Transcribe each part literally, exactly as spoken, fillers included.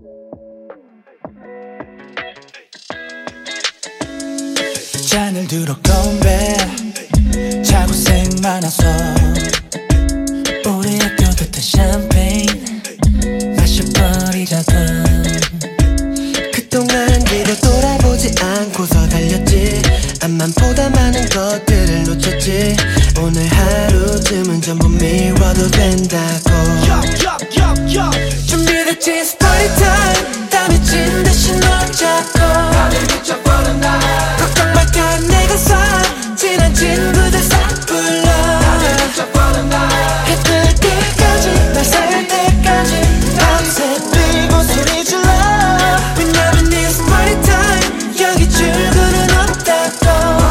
잔을 들어 건배 자고생 많아서 우리 학교 듯한 샴페인 마셔버리자고. 그동안 뒤로 돌아보지 않고서 달렸지. 앞만 보다 많은 것들을 놓쳤지. 오늘 하루쯤은 전부 미워도 된다고. 준비됐지 it's party time. 땀이 진 듯이 널 잡고 걱정 말까 내가 쏴. 친한 친구들 싹 불러 해 뜰 때까지 날 살 때까지 밤새 뛰고 소리 질러. 왜냐면 it's party time. 여기 출구는 없다고.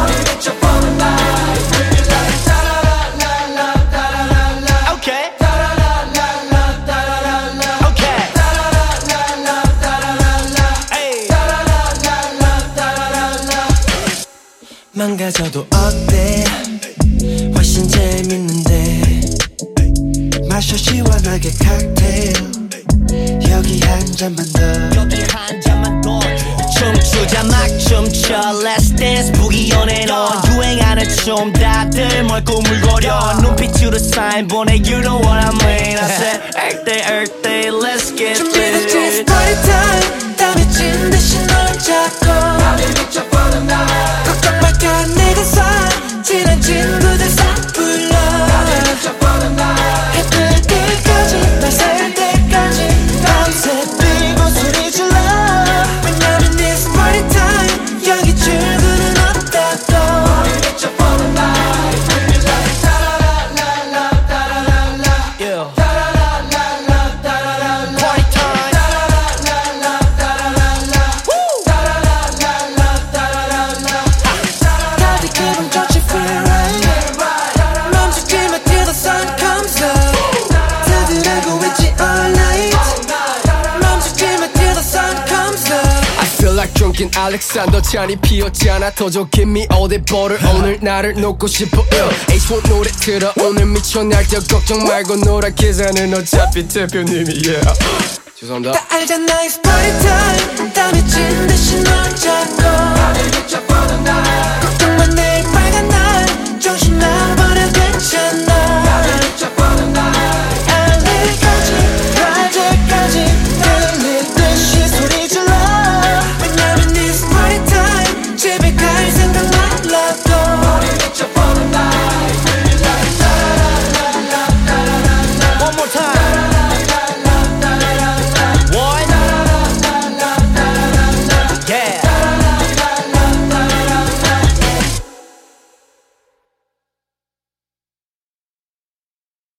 망가져도 어때 훨씬 재밌는데. 마셔 시원하게 칵테일 여기 한 잔만 더 여기 한 잔만 더 춤추자 막 춤춰 Let's dance boogie on and on. 유행하는 춤 다들 뭘 꾸물거려. 눈빛으로 사인 보내 You know what I mean. I said earthday earthday let's get 준비됐지 it. it's party time. 땀이 진 듯이 널 잡고 걱정 말까 내가 쏴. 친한 친구들 싹 불러 해 뜰 때까지 날 살 때까지 밤새 뛰고 소리 질러. 왜냐면 it's party time. 여기 출구는 없다고. Yeah. Party time. 다들 기분 좋지 feel right. 멈추지 마 till the sun comes up. 다들 알고 있지 all night. 멈추지 마 till the sun comes up. I feel like drinking Alexander 잔이 피었잖아. 더줘 give me all that butter. 오늘 나를 놓고 싶어 yeah. 에이치 원 노래 틀어 오늘 미쳐 날뛰어 걱정 말고 놀아 계산은 어차피 대표님이야 yeah. 죄송합니다. 다 알잖아 it's party time. 땀이 진 듯이 널 잡고 걱정 마 내